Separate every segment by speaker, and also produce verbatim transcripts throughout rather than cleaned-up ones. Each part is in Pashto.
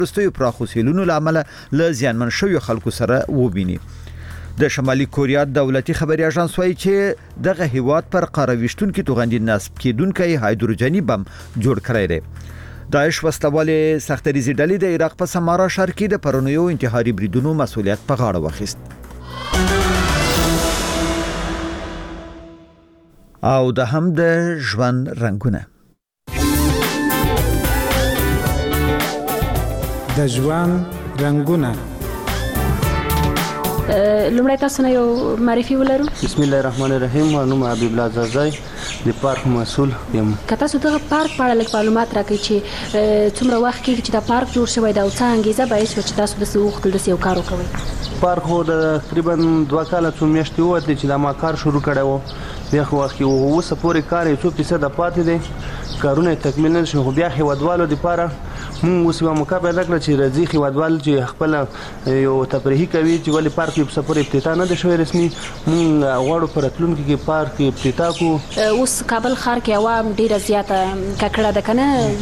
Speaker 1: وروستیو پراخو سیلونو لامل له زیانمن شویو خلکو سره وبیني. د شمالي کوریا دولتي خبري اژانس وايي چې دغه هیواد پر قارويشتونکو توغندي نصب کېدونکي هایدروجني بم جوړ کړی دی. داعش وسلواله سختریزي ډلې د عراق په سمارا شهر کې د پرونیو انتحاري بریدونو مسولیت په غاړه واخیست. او د هم د ژوند رنگونه
Speaker 2: د ژوند رنگونه
Speaker 3: لومړی تاسو نه یو معرفي ولرو.
Speaker 4: بسم الله الرحمن الرحیم. نوم حبیب الله زازای د پارک مسؤل یم.
Speaker 3: که تاسو دغه پارک په اړه معلومات راکړئ چې څومره وخت کې چې دا پارک جوړ شوی دا او څه انګیزه باعث و چې تاسو د سوختل د یو کار وکړئ؟
Speaker 4: پارک هو د تقریبا دوه کاله څو میاشتې وته چې دا ما کار شروع کړی و. بیا خو وخت او اوس پورې کار یې څو فیصد پاتې دی، کارونه تکمیل نه شو. بیا هیوادوالو لپاره مونږ اوس یو موقع پیدا کړه چې راځي هیوادوال چې خپل یو تفریحي کوي چې ولې پارک په سفر افتتاح نه دی شوی رسمي. مونږ غواړو پر راتلونکي کې پارک افتتاح کو.
Speaker 3: اوس کابل ښار کې عوام ډیره زیاته ککړه ده کنه،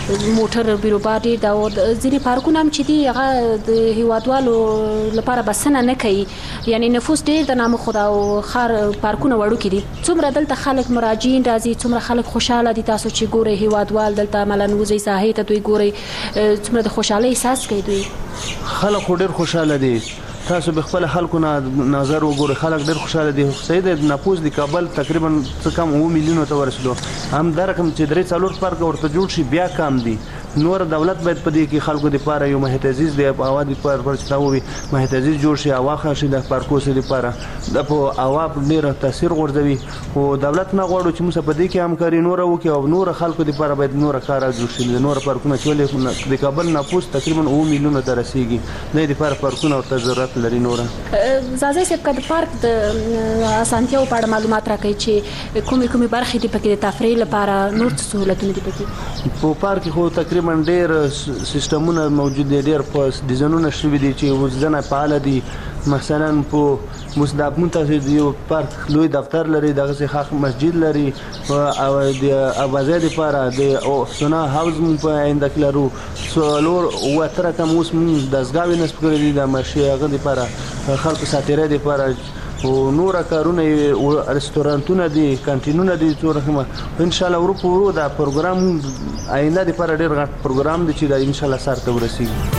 Speaker 3: موټر بیروبار ډیر دا او ځینې پارکونه هم چې دي هغه د هیوادوالو لپاره بسنه نه کوي، یعنی نفوس ډیر د نام خدا او ښار پارکونه وړو کې دي. څومره دلته خلک مراجعین راځي، څومره خلک خوشاله دي تاسو چې ګوري هیوادوال دلته عملاً وځي ساحې ته دوی ګوري څومره د خوشحالۍ احساس کوي؟ دوی
Speaker 4: خلک ډیر خوشاله دي. تاسو به خپل خلکو نظر وګورئ، خلک ډیر خوشاله دي. سید نفوس د کابل تقریبا څه کم اوه میلیونو ته ورسېدو. هم دا رقم چې درې څلور پارک ورته جوړ شي بیا کم دي. نور دولت باید په دې کې خلکو لپاره یو محیط عزیز دی، په اواد پر پرچتاوي محیط عزیز جوړ شي، اواخه شي د پارکو سره لپاره د په اواب ډیر تاثیر غورځوي. او دولت نه غواړو چې موږ په دې کې همکاري نور وکړو او نور خلکو لپاره باید نور کار جوړ شي. نور پارکونه چې د کابل نفوس تقریبا اوه میلیونو ته رسیدي، نه د لپاره پارکونه او ضرورت لري. نور
Speaker 3: زازای صاحب د پارک د اسانتیاو په اړه معلومات راکړي چې کومې کومې برخې دي پکې د تفریح لپاره، نور څه سہولتونه دي پکې؟
Speaker 4: په پارک خو تقریبا من ډیر سیستمونه موجود دي، ډیر په ډیزاینونه شوي دي چې وزنه فعال دي. مثلا په مصداق منتخب یو پارک لوی دفتر لري، دغه څخه مسجد لري او د اوازې لپاره د سنا هاوس په آینده کې لرو. څلور او تر کوم اوس دزګاوي نسب کړی دي د مرشي هغه لپاره خلکو ساتیره لپاره او نور کارونه او رستورانتونه دي، کانتینونه دي. څو رقمه ان شاء الله ورو ورو دا پروګرام آینده لپاره ډیر غټ پروګرام دی چې دا ان شاء الله سره ته ورسیږي.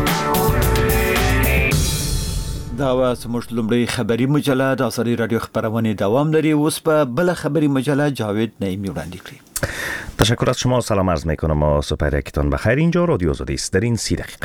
Speaker 1: دا و سموږ لومړی خبري مجله د اثري رادیو خبرونه دوام لري. اوس په بل خبري مجله جاوید نعیمی وړاندې کړي.
Speaker 5: تشکر از شما، سلام عرض میکنم و سپر یکتان بخیر. اینجا رادیو آزادی است. در این سی دقیقه